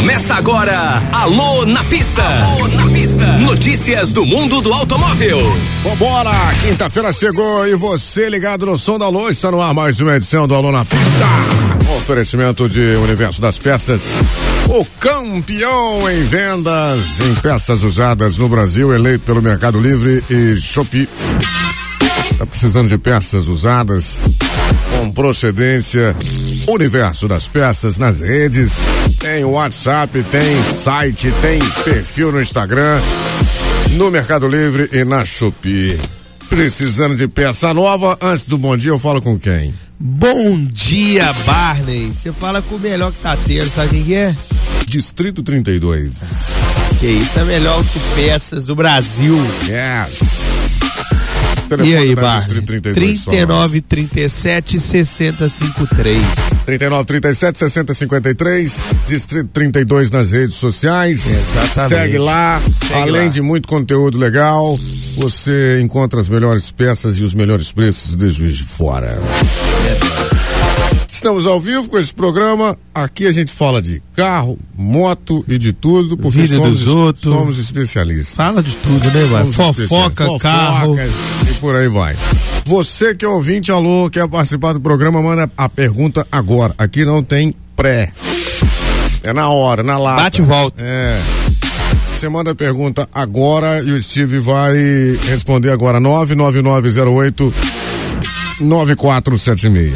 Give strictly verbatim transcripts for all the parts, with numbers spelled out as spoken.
Começa agora, Alô na Pista. Alô na Pista. Notícias do mundo do automóvel. Vambora, quinta-feira chegou e você ligado no Som da Alô, está no ar mais uma edição do Alô na Pista. Oferecimento de Universo das Peças, o campeão em vendas em peças usadas no Brasil, eleito pelo Mercado Livre e Shopee. Está precisando de peças usadas com procedência? Universo das Peças nas redes, tem WhatsApp, tem site, tem perfil no Instagram, no Mercado Livre e na Shopee. Precisando de peça nova? Antes do bom dia eu falo com quem? Bom dia, Barney. Você fala com o melhor que tá tendo, sabe quem que é? Distrito trinta e dois. Que isso, é melhor autopeças do Brasil. Yes. E aí, Barney? trinta e nove, trinta e sete, sessenta, cinquenta e três. trinta e nove, trinta e sete, sessenta, cinquenta e três. Distrito trinta e dois nas redes sociais. Exatamente. Segue lá. Segue Além lá. de muito conteúdo legal, você encontra as melhores peças e os melhores preços de Juiz de Fora. Estamos ao vivo com esse programa. Aqui a gente fala de carro, moto e de tudo, porque Vida somos, dos outros. somos especialistas. Fala de tudo, né, mano? Somos Fofoca, especialistas. carro. Fofocas e por aí vai. Você que é ouvinte, alô, quer participar do programa, manda a pergunta agora. Aqui não tem pré. É na hora, na lata. Bate e volta. É. Você manda a pergunta agora e o Steve vai responder agora. nove nove nove zero oito nove quatro sete seis.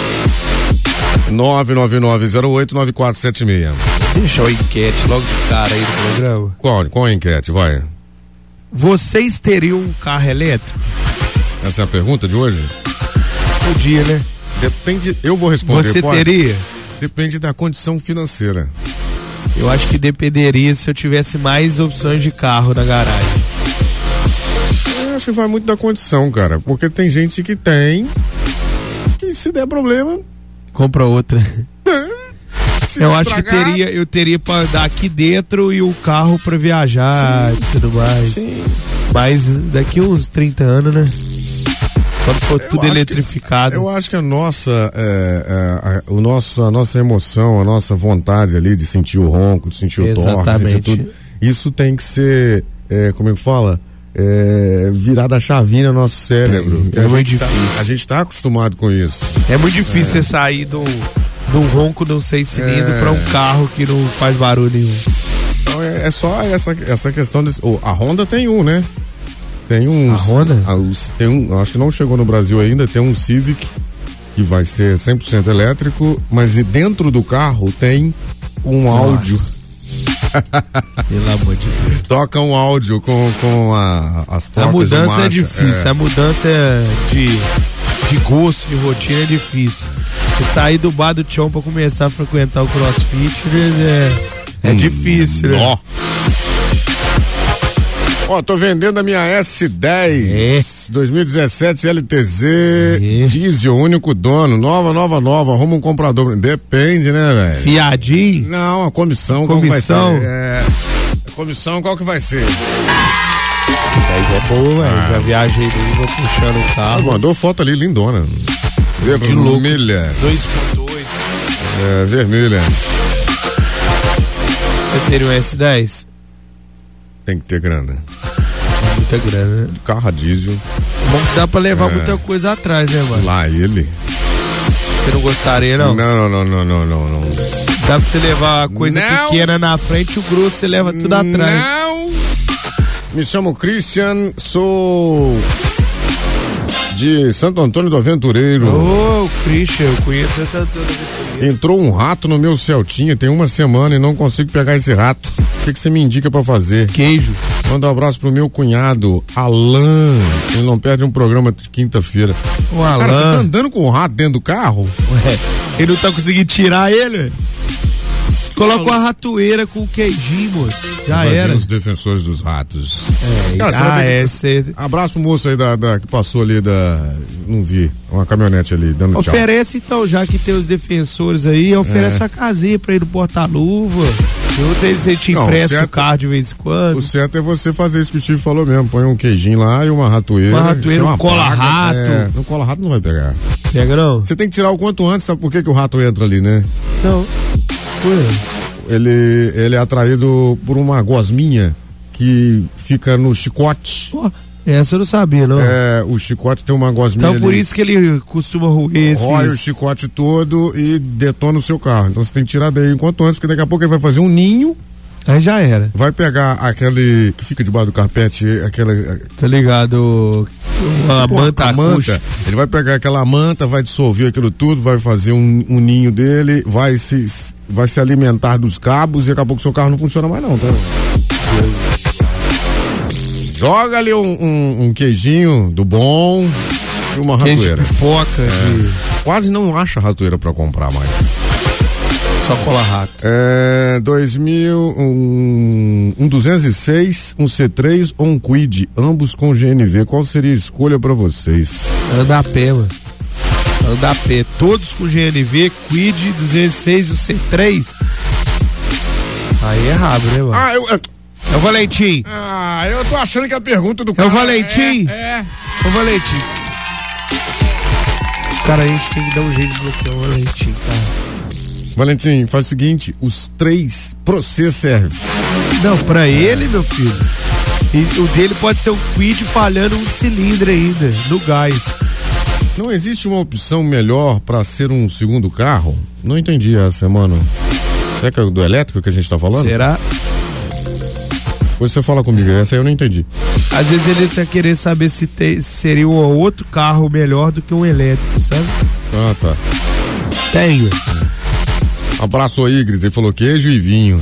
nove nove nove zero oito nove quatro sete seis. Deixa o enquete logo de cara aí do programa. Qual, qual a enquete? Vai. Vocês teriam um carro elétrico? Essa é a pergunta de hoje? Podia, né? Depende, eu vou responder. Você pode? teria? Depende da condição financeira. Eu acho que dependeria se eu tivesse mais opções de carro na garagem. Eu acho que vai muito da condição, cara. Porque tem gente que tem, que se der problema, Compra outra. se Eu acho que estragar, teria, eu teria pra andar aqui dentro e o carro pra viajar Sim. e tudo mais. Sim. Mas daqui uns trinta anos, né? Quando for Eu tudo acho que- eletrificado. Eu acho que a nossa, é, é, a, o nosso, a nossa emoção, a nossa vontade ali de sentir o ronco, de sentir o torque, de Exatamente. sentir tudo, isso tem que ser, é, como é que fala? É, virada a chavinha no nosso cérebro. É a muito gente tá- difícil. a gente tá acostumado com isso. É muito difícil você sair do, do ronco de um seis cilindros É. pra um carro que não faz barulho nenhum. Então é, é só essa, essa questão desse, oh, a Honda tem um, né? Tem um. A Honda? a- os- tem um, acho que não chegou no Brasil ainda, tem um Civic que vai ser cem por cento elétrico, mas e dentro do carro tem um áudio. Pelo amor de Deus. Toca um áudio com, com a, as A trocas de mudança marcha. é difícil, a mudança de, de gosto, de rotina é difícil. Você sair do bar do chão pra começar a frequentar o CrossFit é, é Hum, difícil, né? Ó. Ó, tô vendendo a minha S dez dois mil e dezessete L T Z É. diesel, único dono, nova, nova, nova, arruma um comprador. Depende, né, velho? Fiadinho? Não, a comissão, Comissão? qual que vai ser? É, a comissão, qual que vai ser? Esse dez é boa, velho. Já viajei dele, vou puxando o Ah, carro. mandou foto ali, lindona. De louco. Vermelha. dois ponto oito. É, vermelha. Você teria um S dez? Tem que ter grana. Muita grana, né? Carro a diesel, Bom que dá pra levar É. muita coisa atrás, né, mano? lá ele. Você não gostaria, não? Não, não, não, não, não, não. Dá pra você levar a coisa Não. pequena na frente e o grosso você leva tudo atrás. Não. Me chamo Christian, sou de Santo Antônio do Aventureiro. Ô, Christian, eu conheço essa toda. Entrou um rato no meu Celtinha tem uma semana e não consigo pegar esse rato. O que que você me indica pra fazer? Queijo. Manda um abraço pro meu cunhado, Alan. Ele não perde um programa de quinta-feira. O Cara, você tá Alan. andando com o rato dentro do carro? Ué, ele não tá conseguindo tirar ele? Coloca uma ratoeira com o queijinho, moço. Já Vai vir era. os defensores dos ratos. É, Cara, você ah, vai ter é. que- Cê... Abraço pro moço aí da, da- que passou ali da. Não vi. Uma caminhonete ali, dando tchau. Oferece então, já que tem os defensores aí, oferece É. uma casinha pra ir no porta-luva. Junto eles a gente Não, empresta certo- o carro de vez em quando. O certo é você fazer isso que o Steve falou mesmo. Põe um queijinho lá e uma ratoeira. Uma ratoeira, chama um cola-rato. É, no cola-rato não vai pegar. Pega não? Você tem que tirar o quanto antes, sabe por que, que o rato entra ali, né? Não. Ué. ele, ele é atraído por uma gosminha que fica no chicote. Pô, essa eu não sabia, não. É, o chicote tem uma gosminha. Então por ali, isso que ele costuma roer esse. rói o chicote todo e detona o seu carro. Então você tem que tirar daí enquanto antes, porque daqui a pouco ele vai fazer um ninho. Aí já era. Vai pegar aquele que fica debaixo do carpete, aquela. Tá ligado? Uma tipo manta, a manta. Ele vai pegar aquela manta, vai dissolver aquilo tudo, vai fazer um, um ninho dele, vai se, vai se alimentar dos cabos e daqui a pouco seu carro não funciona mais não, tá? Joga ali um, um, um queijinho do bom e uma ratoeira. Queijo pipoca. É. De... Quase não acha ratoeira pra comprar mais. Só cola rato. É, dois mil, um, um duzentos e seis, um C três ou um Kwid, ambos com G N V. Qual seria a escolha pra vocês? Anda a pé, mano. Anda a pé. Todos com G N V, Kwid, duzentos e seis e o C três. Aí é errado, né, mano? Ah, eu... É o Valentim. Ah, eu tô achando que a pergunta do É cara... o Valentim? É, é. É o Valentim. Cara, a gente tem que dar um jeito de bloquear o Valentim, cara. Valentim, faz o seguinte, os três pra você serve. Não, pra ele, meu filho. E o dele pode ser um Kwid falhando um cilindro ainda, no gás. Não existe uma opção melhor pra ser um segundo carro? Não entendi essa, mano. Será que é do elétrico que a gente tá falando? Será? Depois você fala comigo, essa aí eu não entendi. Às vezes ele tá querendo saber se te, seria um outro carro melhor do que um elétrico, sabe? Ah, tá. Tenho. Abraço aí, Gris. Ele falou queijo e vinho.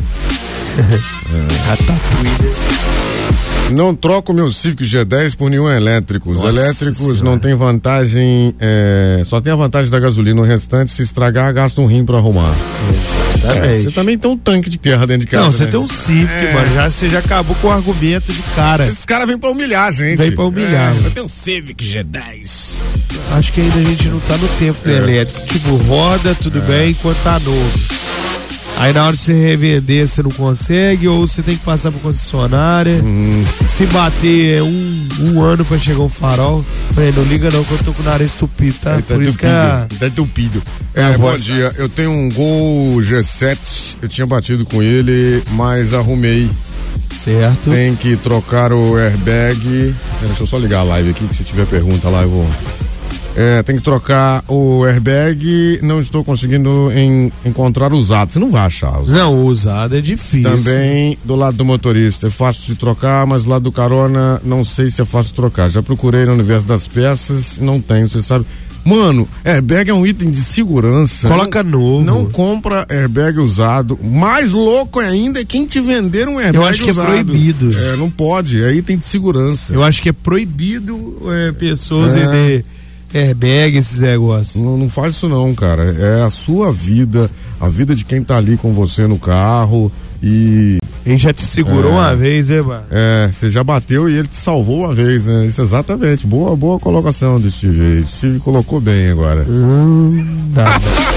É. Ratatouille. Não troco meu Civic G dez por nenhum elétrico. Os Nossa elétricos senhora. não tem vantagem, é, só tem a vantagem da gasolina. O restante, se estragar, gasta um rim pra arrumar. É, você também tem um tanque de guerra dentro de casa. Não, você né? tem um Civic, É. mano. Já, você já acabou com o argumento de cara. Esses caras vêm pra humilhar a gente. Vem pra humilhar. É, eu tenho um Civic G dez. Acho que ainda a gente não tá no tempo do É. elétrico. Tipo, roda, tudo bem, enquanto tá novo. Aí na hora de você revender, você não consegue, ou você tem que passar por concessionária. Hum. Se bater é um, um ano pra chegar um farol. Falei, não liga não, que eu tô com o nariz estupido, tá? Ele tá Por isso que a... Tá entupido. É, É, bom voz- dia. Eu tenho um Gol G sete. Eu tinha batido com ele, mas arrumei. Certo. Tem que trocar o airbag. Deixa eu só ligar a live aqui, que se tiver pergunta lá eu vou. É, tem que trocar o airbag. Não estou conseguindo em, encontrar usado. Você não vai achar. Usado. Não, o usado é difícil. Também do lado do motorista. É fácil de trocar, mas do lado do carona, não sei se é fácil de trocar. Já procurei no universo das peças, não tem, você sabe. Mano, airbag é um item de segurança. Coloca não, novo. Não compra airbag usado. Mais louco ainda é quem te vender um airbag Eu acho que é usado. proibido. É, não pode. É item de segurança. Eu acho que é proibido é, pessoas É. vender airbag, esses negócios. Não, não faz isso não, cara. É a sua vida, a vida de quem tá ali com você no carro e... Ele já te segurou É. uma vez, né, mano? É, você já bateu e ele te salvou uma vez, né? Isso exatamente. Boa, boa colocação do Steve. O Steve colocou bem agora. Hum, tá.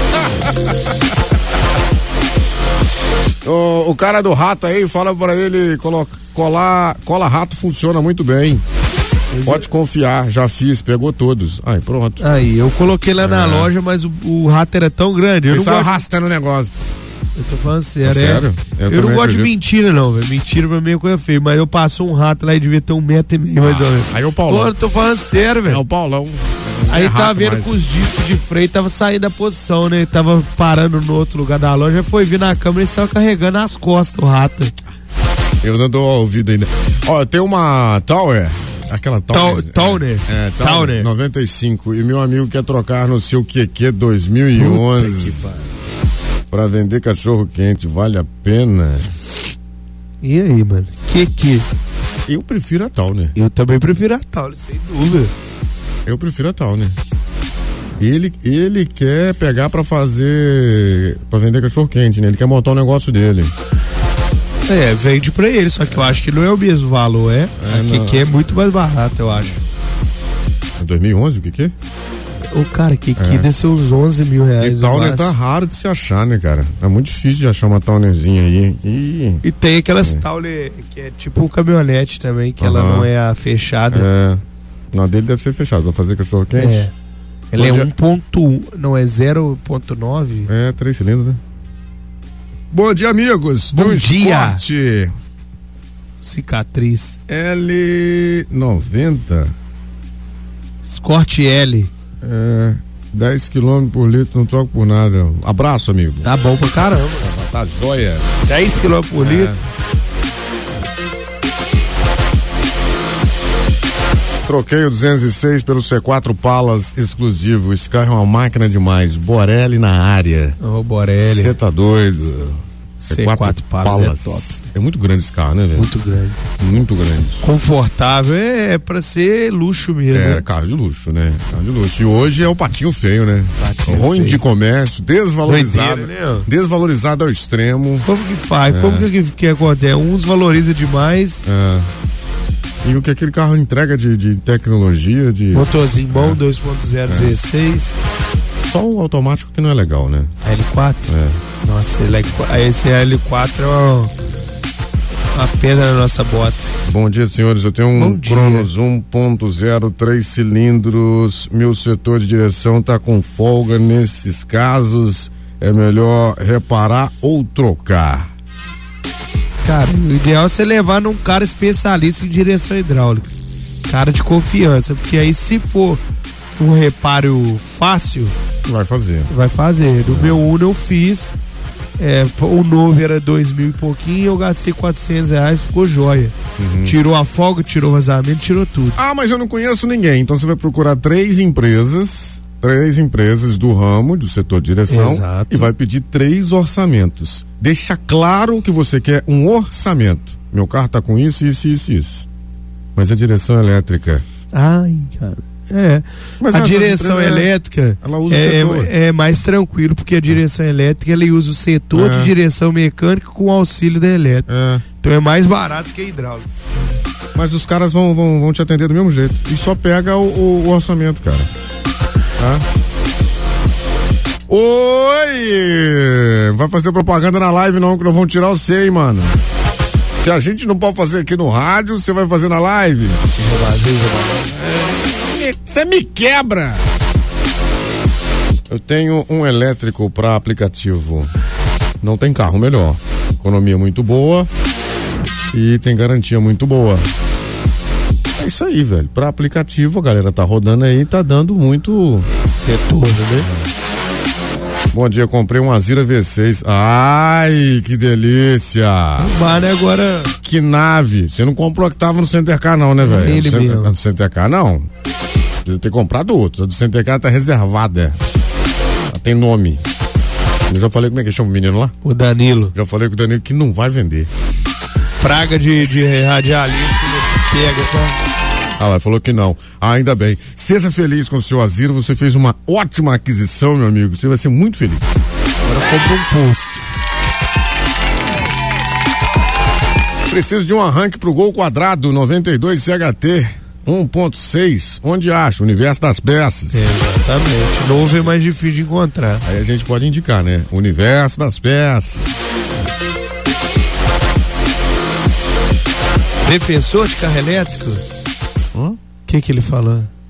O, o cara do rato aí, fala pra ele colo, colar, cola rato funciona muito bem. Pode confiar, já fiz, pegou todos. Aí, pronto. Aí, eu coloquei lá na É. loja, mas o, o rato era tão grande. Eu Ele não saiu gosto. arrastando o negócio. Eu tô falando sério, É é. sério? Eu Eu, não também gosto de acredito. mentira, não, velho. Mentira pra mim é coisa feia. Mas eu passou um rato lá e devia ter um metro e meio, mais ou menos. Aí o Pô, Paulão. eu tô falando sério, É velho. o Paulão. Aí É tava rato vendo mais. com os discos de freio, tava saindo da posição, né? Tava parando no outro lugar da loja, foi vir na câmera e estava carregando as costas o rato. Eu não dou ouvido ainda. Ó, tem uma Tower. Aquela Tower. Tau- Towner. É, Tower Towner. noventa e cinco. E meu amigo quer trocar no seu Q Q dois mil e onze. Pra vender cachorro quente, vale a pena? E aí, mano? Que que? Eu prefiro a Towner. Eu também prefiro a Taurus, sem dúvida. Eu prefiro a Towner. Ele, ele quer pegar pra fazer. Pra vender cachorro quente, né? Ele quer montar o negócio dele. É, vende pra ele, só que eu acho que não é o mesmo valor, é? É, a não. que é muito mais barato, eu acho. dois mil e onze, o que que é? O cara, que que É. deve ser uns onze mil reais. E o Towner tá máximo. raro de se achar, né, cara? É muito difícil de achar uma Townerzinha aí. E... E tem aquelas Towner que é tipo um caminhonete também, que ela Aham. não é a fechada. É. Na dele deve ser fechado. Vai fazer cachorro quente? É. Ela é Onde é? um ponto um, não é zero ponto nove? É, três cilindros, né? Bom dia, amigos. Bom do dia. Esporte. Cicatriz. L noventa. Escort L. É, dez quilômetros por litro, não troco por nada. Abraço, amigo. Tá bom pra caramba. Tá joia. dez quilômetros por É. litro. Troquei o duzentos e seis pelo C quatro Palas exclusivo. Esse carro é uma máquina demais. Borelli na área. Ô, Borelli. Você tá doido? C quatro Palas é top. É muito grande esse carro, né, velho? Muito grande. Muito grande. Confortável, é, é pra ser luxo mesmo. É, carro de luxo, né? Carro de luxo. E hoje é o patinho feio, né? Patinho Ruim feio. de comércio, desvalorizado. Doideira, né? Desvalorizado ao extremo. Como que faz? É. Como que, que, que acontece? Uns valoriza demais. É. E o que aquele carro entrega de, de tecnologia, de. Motorzinho bom, dois ponto zero dezesseis. Só o automático que não é legal, né? L quatro? É. Nossa, ele é, esse L quatro é uma, uma pedra na nossa bota. Bom dia, senhores. Eu tenho Bom um dia. Cronos um ponto zero, três cilindros. Meu setor de direção tá com folga. Nesses casos, é melhor reparar ou trocar. Cara, o ideal é você levar num cara especialista em direção hidráulica. Cara de confiança, porque aí se for um reparo fácil, Vai fazer. vai fazer. Do meu Uno eu fiz, é, o novo era dois mil e pouquinho, eu gastei quatrocentos reais, ficou joia. Tirou a folga, tirou o vazamento, tirou tudo. Ah, mas eu não conheço ninguém. Então você vai procurar três empresas, três empresas do ramo, do setor de direção, Exato. e vai pedir três orçamentos. Deixa claro que você quer um orçamento. Meu carro tá com isso, isso, isso, isso. Mas a direção elétrica. Ai, cara. É, Mas a essa direção empresa, elétrica ela usa o é, setor. é, é mais tranquilo, porque a direção elétrica ele usa o setor É. de direção mecânica com auxílio da elétrica. É. Então é mais barato que a hidráulica. Mas os caras vão, vão, vão te atender do mesmo jeito. E só pega o, o- o orçamento, cara. Tá? Oi! Vai fazer propaganda na live não, que não vão tirar o C, hein, mano. Se a gente não pode fazer aqui no rádio, você vai fazer na live. Você me quebra! Eu tenho um elétrico para aplicativo. Não tem carro melhor. Economia muito boa e tem garantia muito boa. É isso aí, velho. Para aplicativo, a galera tá rodando aí, tá dando muito retorno, né? Bom dia, comprei um Azira V seis. Ai, que delícia! O bar, né, agora. Que nave! Você não comprou a que tava no Center Car, não, né, velho? Ele Center- mesmo. a do Center Car, não. Deve ter comprado outro. A do Center Car tá reservada. Ela tem nome. Eu já falei como é que chama o menino lá? O Danilo. Já falei com o Danilo que não vai vender. Praga de, de radialista, né, que pega, tá? Ah, ela falou que não. Ah, ainda bem. Seja feliz com o seu Azira. Você fez uma ótima aquisição, meu amigo. Você vai ser muito feliz. Agora compra um posto. Preciso de um arranque pro Gol Quadrado noventa e dois C H T um ponto seis. Onde acha? Universo das Peças. Exatamente. Novo é mais difícil de encontrar. Aí a gente pode indicar, né? Universo das Peças. Defensor de carro elétrico? Hã? O que que ele falou?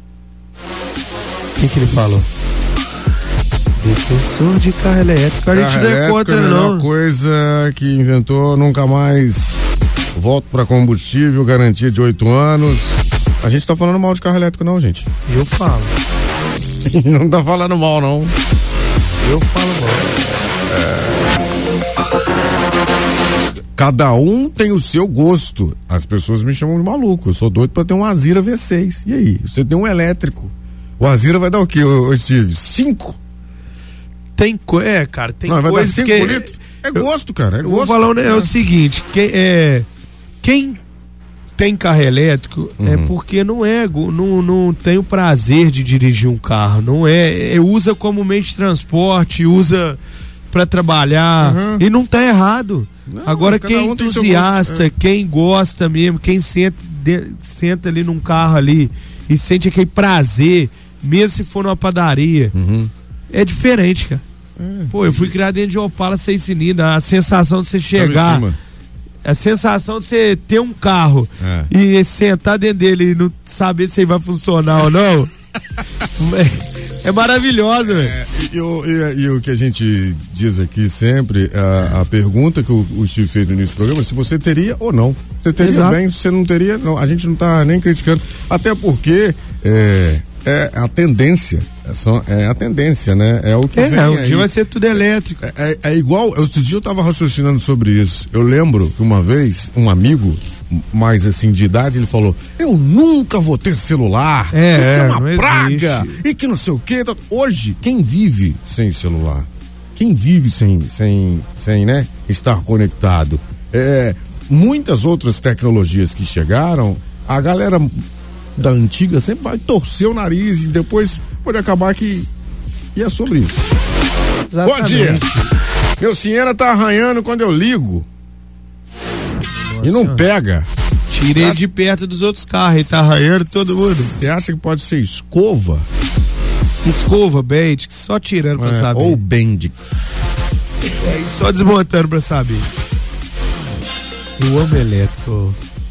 O que que ele falou? Defensor de carro elétrico. A gente Carro não é elétrico contra, a melhor não. coisa que inventou, nunca mais volto pra combustível, garantia de oito anos. A gente tá falando mal de carro elétrico, não, gente. Eu falo. Não tá falando mal, não. Eu falo mal. Cada um tem o seu gosto. As pessoas me chamam de maluco. Eu sou doido pra ter um Azira V seis. E aí? Você tem um elétrico. O Azira vai dar o quê, ô, ô Steve? Cinco? Tem co... É, cara, tem Não, vai dar coisas cinco que... litros? É gosto, cara. É Eu gosto. vou falar um, é o seguinte, quem, é, quem tem carro elétrico Uhum. é porque não é, go- não, não tem o prazer de dirigir um carro, não é, é usa como meio de transporte, usa pra trabalhar Uhum. e não tá errado. Não, Agora cada quem é um tem seu entusiasta, gosto, quem gosta mesmo, quem senta, de- senta ali num carro ali e sente aquele prazer, mesmo se for numa padaria, Uhum. é diferente, cara. Pô, eu fui criado dentro de Opala seis cilindros, a sensação de você chegar, Tamo em cima. a sensação de você ter um carro É. e sentar dentro dele e não saber se ele vai funcionar ou não, é, É maravilhosa, velho. É, e, e, e o que a gente diz aqui sempre, a, a pergunta que o, o Steve fez no início do programa, se você teria ou não. Você teria Exato. bem, se você não teria, não. A gente não tá nem criticando. Até porque é, é a tendência. É, só, é a tendência, né? É o que é, vem um aí. dia vai ser tudo elétrico. É, é, é igual, outro dia eu tava raciocinando sobre isso. Eu lembro que uma vez, um amigo, mais assim, de idade, ele falou, eu nunca vou ter celular. É, isso é uma praga. Existe. E que não sei o quê. Hoje, quem vive sem celular? Quem vive sem, sem, sem, né, estar conectado? É, muitas outras tecnologias que chegaram, a galera da antiga sempre vai torcer o nariz e depois pode acabar que e é sobre isso. Exatamente. Bom dia. Meu Siena tá arranhando quando eu ligo. Nossa, e não pega. Tirei acha... de perto dos outros carros, ele tá arranhando todo mundo. Você acha que pode ser escova? Escova, Bendix, só tirando pra é, saber. Ou Bendix. É, só desmontando pra saber. Eu amo elétrico.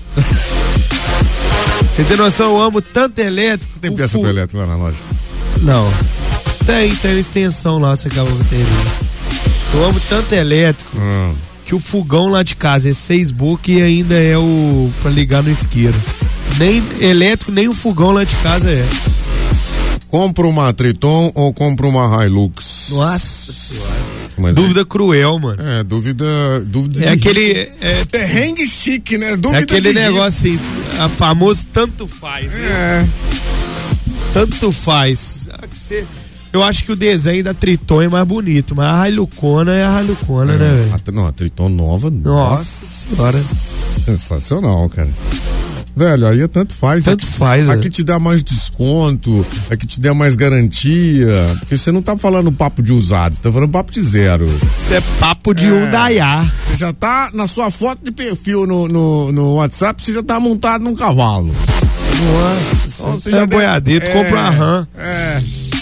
Você tem noção, eu amo tanto elétrico. Tem peça pro elétrico lá na loja? Não. Tem, tem extensão lá, você acabou de ter. Eu amo tanto elétrico hum. que o fogão lá de casa é seis boca e ainda é o pra ligar no isqueiro. Nem elétrico, nem o fogão lá de casa é. Compra uma Triton ou compra uma Hilux? Nossa senhora. Mas dúvida é, cruel, mano. É, dúvida. dúvida é aquele. É, perrengue chique, né? Dúvida é aquele de negócio assim, a famoso tanto faz. É. Né? Tanto faz. Eu acho que o desenho da Triton é mais bonito, mas a Hilucona é a Hilucona, é, né, velho? Não, a Triton nova. Nossa, nossa senhora. Sensacional, cara. Velho, aí é tanto faz. Tanto aqui, faz, aqui é. te dá mais desconto, aqui te dá mais garantia. Porque você não tá falando papo de usado, você tá falando papo de zero. Isso é papo de é. um Daiá. Você já tá na sua foto de perfil no, no, no WhatsApp, você já tá montado num cavalo. Nossa, então, você já é boiadeiro, é, compra uma RAM. É.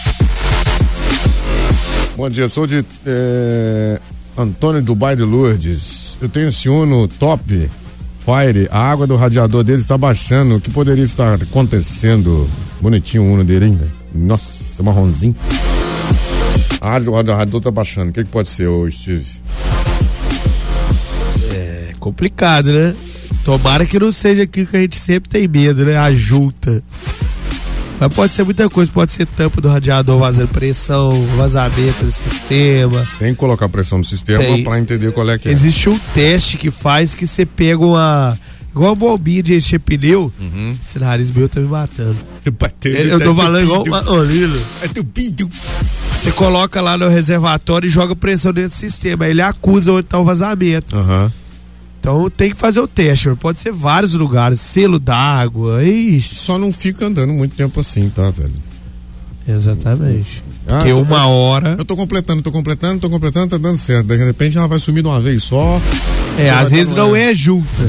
Bom dia, sou de é, Antônio do Bairro de Lourdes. Eu tenho esse Uno top. Fire, a água do radiador dele está baixando. O que poderia estar acontecendo? Bonitinho o Uno dele ainda. Nossa, marronzinho. A água do radiador está baixando. O que, que pode ser, ô Steve? É complicado, né? Tomara que não seja aquilo que a gente sempre tem medo, né? A junta. Mas pode ser muita coisa, pode ser tampa do radiador vazando pressão, vazamento do sistema. Tem que colocar pressão no sistema para entender qual é que é. Existe um teste que faz que você pega uma... igual uma bombinha de encher pneu. Uhum. Esse nariz meu tá me matando. Batendo, eu tá tô falando igual uma olhilo. É tupido. Você coloca lá no reservatório e joga pressão dentro do sistema. Aí ele acusa onde tá o vazamento. Aham. Uhum. Então tem que fazer o teste, pode ser vários lugares, selo d'água, ixi. Só não fica andando muito tempo assim, tá, velho? Exatamente. Ah, Porque uma eu, hora... Eu tô completando, tô completando, tô completando, tá dando certo. De repente ela vai sumir de uma vez só. É, às vezes não é junta,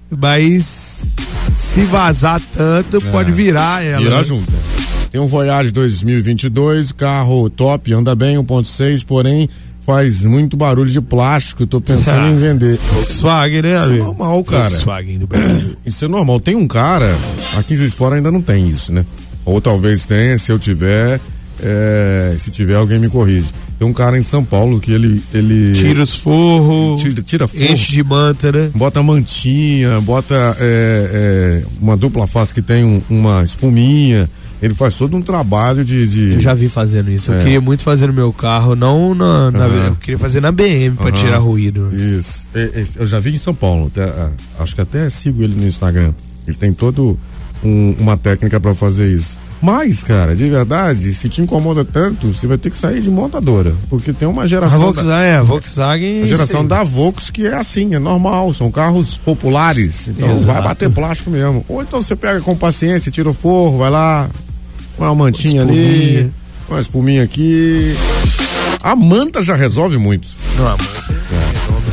mas se vazar tanto, é, pode virar ela. Virar junta. Tem um Voyage dois mil e vinte e dois, carro top, anda bem, um ponto seis, porém... faz muito barulho de plástico, tô pensando ah, em vender. Volkswagen, né? Isso é normal, cara. Volkswagen do Brasil. Isso é normal. Tem um cara, aqui em Juiz de Fora ainda não tem isso, né? Ou talvez tenha, se eu tiver, é, se tiver alguém me corrige. Tem um cara em São Paulo que ele... ele tira os forros, tira, tira forro, enche de manta, né? Bota mantinha, bota é, é, uma dupla face que tem um, uma espuminha. Ele faz todo um trabalho de, de... Eu já vi fazendo isso. Eu é. queria muito fazer no meu carro, não na. na uhum. Eu queria fazer na B M pra uhum. tirar ruído. Isso. Eu já vi em São Paulo. Até, acho que até sigo ele no Instagram. Ele tem todo um, uma técnica pra fazer isso. Mas, cara, de verdade, se te incomoda tanto, você vai ter que sair de montadora. Porque tem uma geração. A Volkswagen, da, é, a Volkswagen. A geração da Volks que é assim, é normal. São carros populares. Então Exato. Vai bater plástico mesmo. Ou então você pega com paciência, tira o forro, vai lá. Uma mantinha uma ali, uma espuminha aqui. A manta já resolve muito. Não, a manta é. resolve.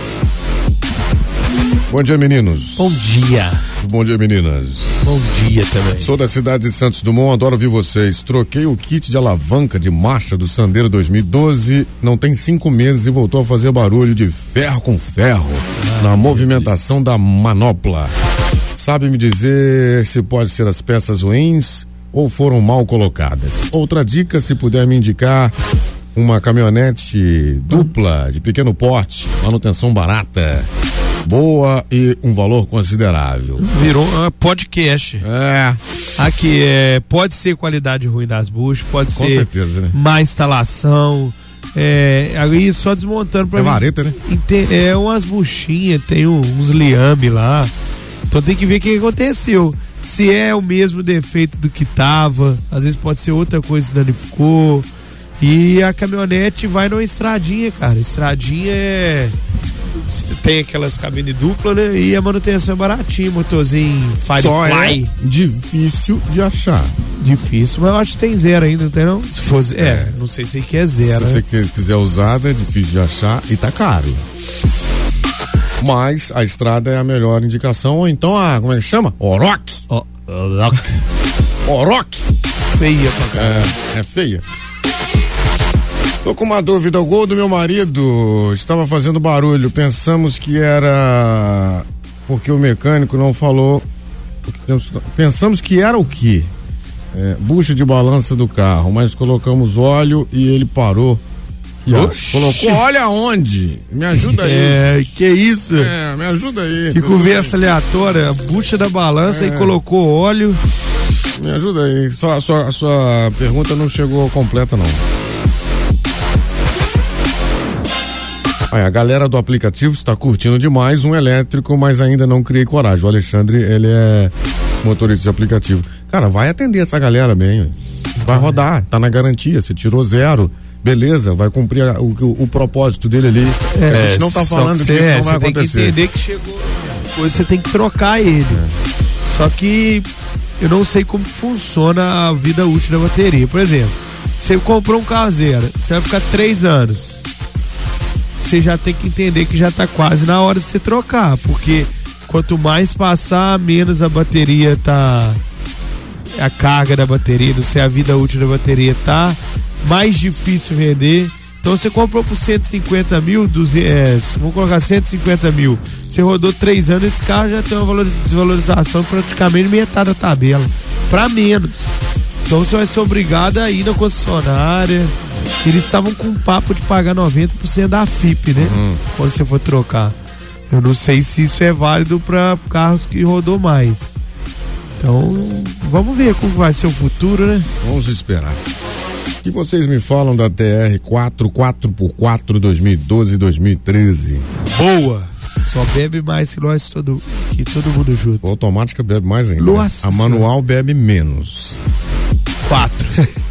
Bom dia, meninos. Bom dia. Bom dia, meninas. Bom dia também. Sou da cidade de Santos Dumont, adoro ouvir vocês. Troquei o kit de alavanca de marcha do Sandero dois mil e doze, não tem cinco meses e voltou a fazer barulho de ferro com ferro ah, na movimentação da manopla. Sabe me dizer se pode ser as peças ruins ou foram mal colocadas? Outra dica, se puder me indicar uma caminhonete dupla de pequeno porte, manutenção barata, boa e um valor considerável. Virou um podcast. É. Aqui é, pode ser qualidade ruim das buchas, pode Com ser certeza, né? má instalação. É, aí só desmontando pra É mim. vareta, né? Tem, é umas buchinhas, tem uns liame lá. Então tem que ver o que aconteceu. Se é o mesmo defeito do que tava, às vezes pode ser outra coisa que danificou. E a caminhonete vai numa estradinha, cara. Estradinha é. Tem aquelas cabines duplas, né? E a manutenção é baratinha, motorzinho Firefly. Só é difícil de achar. Difícil, mas eu acho que tem zero ainda, não tem não? Se fosse, é, é não sei se quer zero. Se né? você quiser usada, é difícil de achar e tá caro. Mas a estrada é a melhor indicação, ou então a, como é que chama? Oroch. Oh, Oroch. Oroch. Feia pra caramba. É, é feia. Tô com uma dúvida, o gol do meu marido estava fazendo barulho, pensamos que era porque o mecânico não falou, pensamos que era o quê? É, bucha de balança do carro, mas colocamos óleo e ele parou. E, ó, colocou óleo aonde? Me ajuda aí. É, que isso? É, me ajuda aí. Que conversa aleatória, a bucha da balança é. E colocou óleo. Me ajuda aí, só, só, a sua pergunta não chegou completa não. Aí, a galera do aplicativo está curtindo demais um elétrico, mas ainda não criei coragem. O Alexandre, ele é motorista de aplicativo. Cara, vai atender essa galera bem, véio. Vai rodar, tá na garantia, você tirou zero, beleza, vai cumprir a, o, o, o propósito dele ali. É, a gente não tá falando que, que isso é, não vai acontecer. Você tem que entender que chegou, depois você tem que trocar ele. É. Só que eu não sei como funciona a vida útil da bateria. Por exemplo, você comprou um carro zero, você vai ficar três anos. Você já tem que entender que já tá quase na hora de você trocar, porque quanto mais passar, menos a bateria tá, a carga da bateria, não sei, a vida útil da bateria tá, mais difícil vender. Então você comprou por cento e cinquenta mil, duzentos, é, vamos colocar cento e cinquenta mil, você rodou três anos, esse carro já tem uma desvalorização praticamente metade da tabela, para menos. Então você vai ser obrigado a ir na concessionária. Eles estavam com um papo de pagar noventa por cento da F I P, né? Uhum. Quando você for trocar. Eu não sei se isso é válido para carros que rodou mais. Então, vamos ver como vai ser o futuro, né? Vamos esperar. O que vocês me falam da T R quatro quatro por quatro dois mil e doze e dois mil e treze? Boa! Só bebe mais que nós, todo, que todo mundo junto. A automática bebe mais ainda. Nossa, né? A manual bebe menos. Quatro.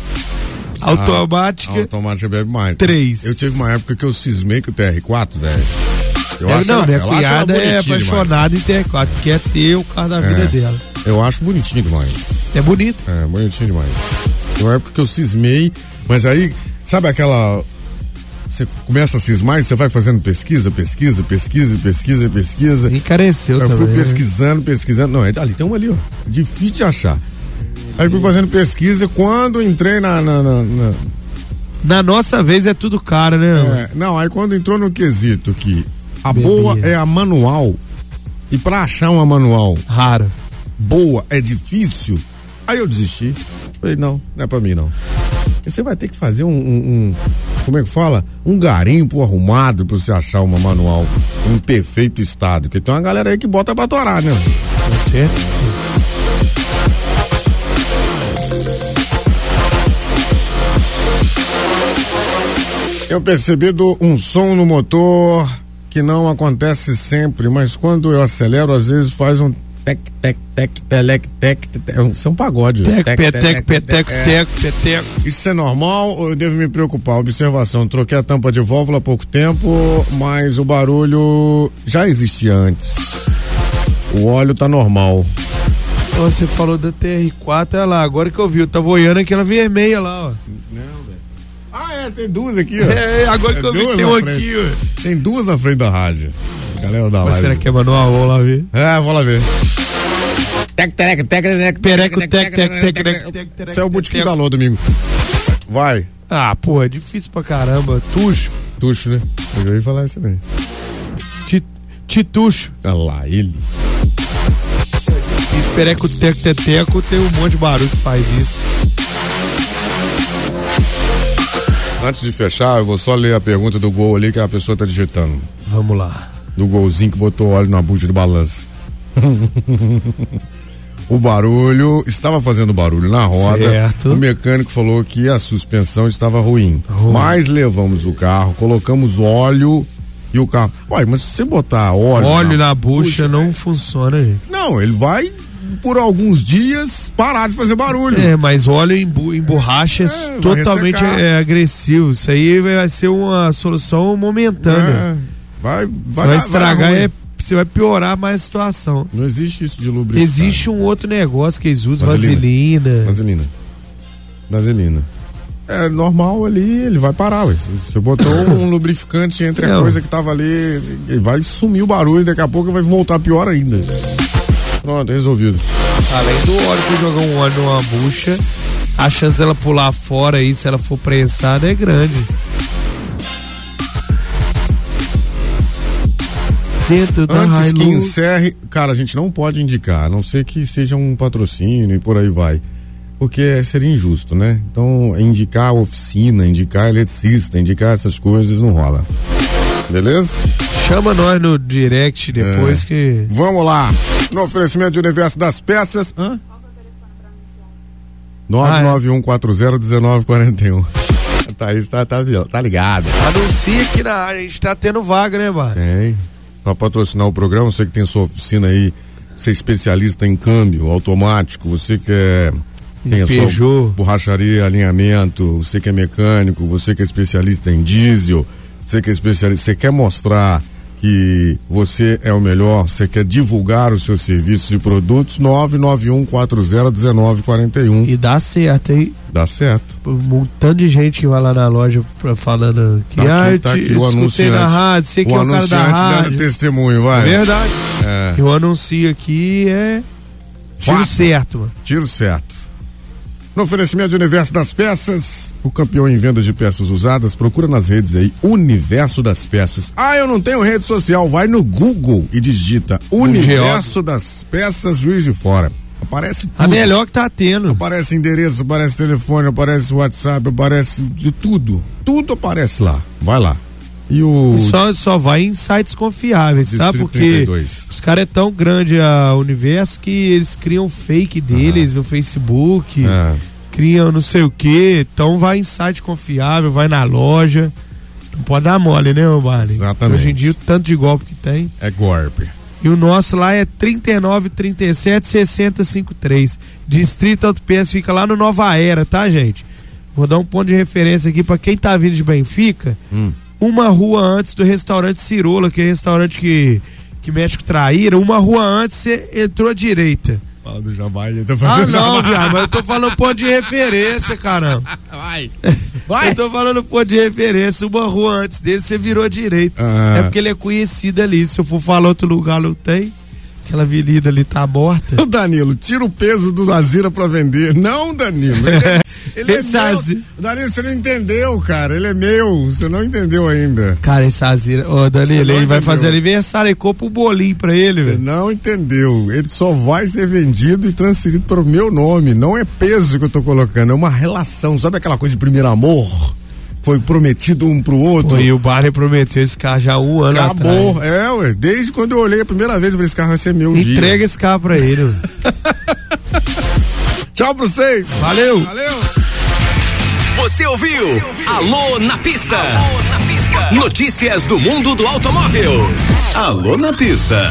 Automática. A automática bebe mais. Três. Eu tive uma época que eu cismei com o T R quatro, velho. Eu é, acho não, ela, minha cunhada é apaixonada demais. em T R quatro, quer ter o carro da é, vida dela. Eu acho bonitinho demais. É bonito? É, bonitinho demais. Tem uma época que eu cismei, mas aí, sabe aquela... Você começa a cismar e você vai fazendo pesquisa, pesquisa, pesquisa, pesquisa, pesquisa. Encareceu eu também. Eu fui pesquisando, pesquisando. Não, é ali, tem uma ali, ó. Difícil de achar. Aí fui fazendo pesquisa, quando entrei na... Na, na, na... na nossa vez é tudo caro, né? É, não, aí quando entrou no quesito que a Bebia. boa é a manual, e pra achar uma manual rara, boa é difícil, aí eu desisti. Falei, não, não é pra mim não. Você vai ter que fazer um, um, um como é que fala? Um garimpo arrumado pra você achar uma manual em perfeito estado, porque tem uma galera aí que bota pra torar, né? Tá certo. Eu percebi do um som no motor que não acontece sempre, mas quando eu acelero, às vezes faz um tec, tec, tec, telec, tec, isso é um pagode. Tec, petec, petec, tec, petec. Isso é normal ou eu devo me preocupar? Observação, troquei a tampa de válvula há pouco tempo, mas o barulho já existia antes. O óleo tá normal. Você falou da T R quatro, olha lá, agora que eu vi, eu tava olhando aquela vermelha lá, ó. Não, ah, é, tem duas aqui, ó. É, agora que eu vi, tem uma aqui, ó. Tem duas na frente da rádio. Galera da live. Será que é manual? Vamos lá ver. É, vamos lá ver. Tec, tec, tec, tec, pereco, tec, tec, tec, tec. Isso é o botiquim da Lô, domingo. Vai. Ah, pô, é difícil pra caramba. Tuxo. Tuxo, né? Eu já ia falar isso também. Tituxo. Olha lá, ele. Espereco, teco, teteco, tem um monte de barulho que faz isso. Antes de fechar, eu vou só ler a pergunta do gol ali que a pessoa tá digitando. Vamos lá. Do golzinho que botou óleo na bucha de balança. O barulho, estava fazendo barulho na roda. Certo. O mecânico falou que a suspensão estava ruim. Ruim. Mas levamos o carro, colocamos óleo e o carro... Ué, mas se você botar óleo... Óleo na, na bucha, bucha não é... funciona, gente. Não, ele vai, por alguns dias, parar de fazer barulho. É, mas óleo em, bu- em borracha é, É, vai totalmente ressecar. é, agressivo. Isso aí vai ser uma solução momentânea. É, vai, vai, Vai dar- estragar, vai dar é, ruim. você vai piorar mais a situação. Não existe isso de lubrificante. Existe um outro negócio que eles usam, Vaselina. vaselina. Vaselina. Vaselina. É normal ali, ele vai parar, ué. Você botou um lubrificante entre Não. a coisa que tava ali, ele vai sumir o barulho, daqui a pouco vai voltar pior ainda. Pronto, resolvido. Além do óleo, você jogar um óleo numa bucha, a chance dela pular fora aí, se ela for prensada, é grande. Dentro da Antes que Hilux. encerre, cara, a gente não pode indicar, a não ser que seja um patrocínio e por aí vai. Porque seria injusto, né? Então, indicar oficina, indicar eletricista, indicar essas coisas não rola. Beleza? Chama nós no direct depois É. que... Vamos lá. No oferecimento de Universo das Peças. Hã? nove nove um quatro zero um nove quatro um. Thaís tá, tá, tá ligado. Anuncia aqui na área, a gente tá tendo vaga, né, Bar? Tem. Pra patrocinar o programa, você que tem sua oficina aí, você é especialista em câmbio automático, você que é... Tem a sua Peugeot. borracharia, alinhamento, você que é mecânico, você que é especialista em diesel, você que é especialista, você quer mostrar que você é o melhor, você quer divulgar os seus serviços e produtos, nove nove um quatro zero um nove quatro um. E dá certo, hein? Dá certo. Um tanto de gente que vai lá na loja pra, falando que Tá aqui, ah, eu tá te- aqui, eu o escutei anunciante. na rádio, sei que O é o cara da anunciante rádio. dando testemunho, vai. Verdade. É. Eu anuncio aqui é tiro Fato. certo, mano. Tiro certo. No oferecimento de Universo das Peças, o campeão em vendas de peças usadas, procura nas redes aí, Universo das Peças. Ah, eu não tenho rede social, vai no Google e digita Universo das Peças Juiz de Fora. Aparece tudo. A melhor que tá tendo. Aparece endereço, aparece telefone, aparece WhatsApp, aparece de tudo. Tudo aparece lá. Vai lá. E o... Só, só vai em sites confiáveis, tá? Distrito Porque trinta e dois. os caras é tão grande a Universo que eles criam fake deles no Facebook, É. criam não sei o que, então vai em site confiável, vai na loja. Não pode dar mole, né, ô Barney? Exatamente. Hoje em dia o tanto de golpe que tem. É golpe. E o nosso lá é trinta e nove, trinta e sete, sessenta, cinquenta e três. Distrito Autopeças fica lá no Nova Era, tá, gente? Vou dar um ponto de referência aqui pra quem tá vindo de Benfica. Hum. Uma rua antes do restaurante Cirola, que é restaurante que, que mexe com traíra. Uma rua antes você entrou à direita. Fala do Jabá, ele tá Ah, fazendo não, jabá. viado, mas eu tô falando ponto de referência, caramba. Vai. Eu tô falando ponto de referência. Uma rua antes dele, você virou à direita. Ah. É porque ele é conhecido ali. Se eu for falar outro lugar, não tem. Aquela avenida ali tá morta. O Danilo, tira o peso do Zazira pra vender. Não, Danilo. Ele é, ele é Esse meu. Zazira- Danilo, você não entendeu, cara. Ele é meu. Você não entendeu ainda. Cara, esse Azira. Ô, Danilo, Você não ele vai entendeu. fazer aniversário e compra um bolinho pra ele, Você velho. não entendeu. Ele só vai ser vendido e transferido para o meu nome. Não é peso que eu tô colocando, é uma relação. Sabe aquela coisa de primeiro amor? Foi prometido um pro outro. Pô, e o Barney prometeu esse carro já há um ano Acabou. atrás. É, ué. Desde quando eu olhei a primeira vez, eu falei, esse carro vai ser meu um dia. Entrega esse carro pra ele, velho. Tchau pra vocês. Valeu! Valeu. Você ouviu? Alô na pista. Alô na pista. Notícias do mundo do automóvel. Alô na pista.